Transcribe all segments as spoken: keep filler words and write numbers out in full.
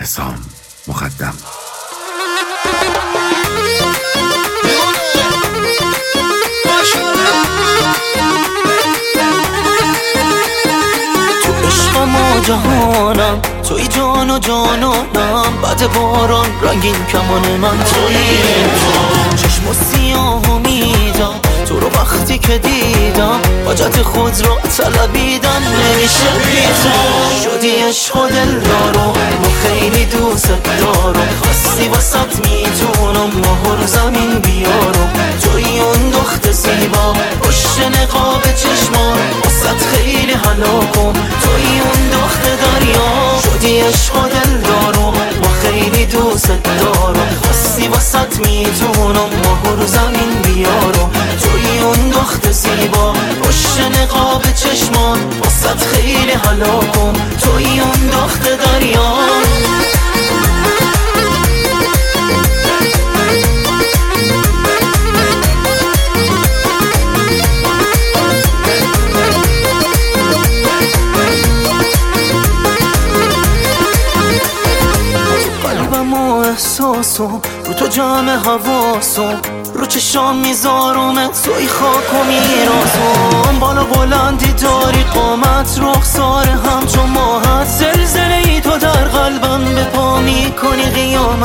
حسام مقدم. تو عشقم و جهانم، توی جان و جانانم، بعد باران رنگین کمان من تویی. چشم و سیاه و میدم تو رو وقتی که دیدم، حاجت خود رو طلبیدم نمیشه بیدم. شدی عشق و دلدارم و خیلی دوست دارم، خواستی واسط میتونم ماه رو زمین بیارم. توی اون دخت زیبا پشت نقاب چشمان، واسط خیلی هلاکم توی اون دخت دریا. شدی عشق و دلدارم و خیلی دوست دارم، خواستی واسط میتونم ماه رو زمین بیارم. توی اون دخت زیبا پشت نقاب چشمان، واسط خیلی هلاکم توی اون دخت دریا. احساسم رو تو جمع حواسم، رو چشام میذارم توی خاک و میرازم. بالا بلندی داری قامت رخسار همچون ماهت، زلزله ای تو در قلبم به پا میکنی قیامت.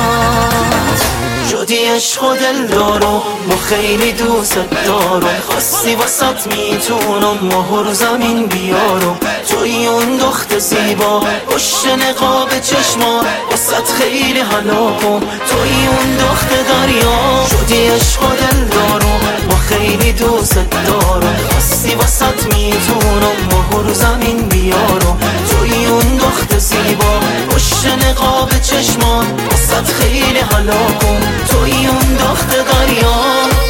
شدی عشق و دلدارم و خیلی دوست دارم، خواستی واسط میتونم ماه رو زمین بیارم. توی اون دخت زیبا پشت نقاب چشمان، واسط خیلی هلاکم توی اون دخت دریا. شدی عشق و دلدارم و خیلی دوست دارم، خواستی واسط میتونم ماه رو زمین بیارم. توی اون دخت زیبا پشت نقاب چشمان، واسط خیلی هلاکم توی اون دخت دریا.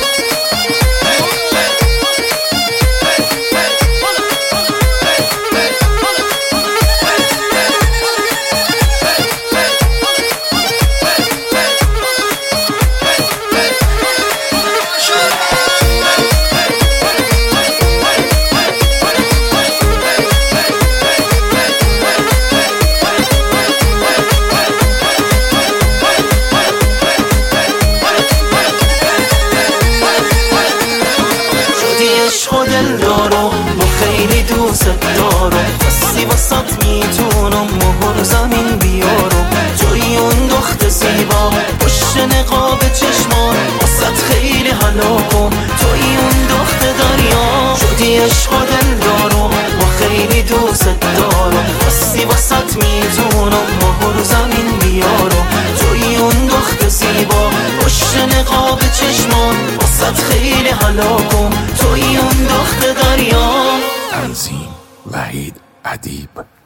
عشق و دلدارم و خیلی دوست دارم، خواستی واسط میتونم ماه رو زمین بیارم. توی اون دخت زیبا پشت نقاب چشمان، واسط خیلی هلاکم توی اون دخت دریا. شدی عشق و دلدارم و خیلی دوست دارم، خواستی واسط میتونم ماه رو زمین بیارم. توی اون دخت زیبا پشت نقاب چشمان، واسط خیلی هلاکم توی اون دخت دریا. تنظیم وحید ادیب.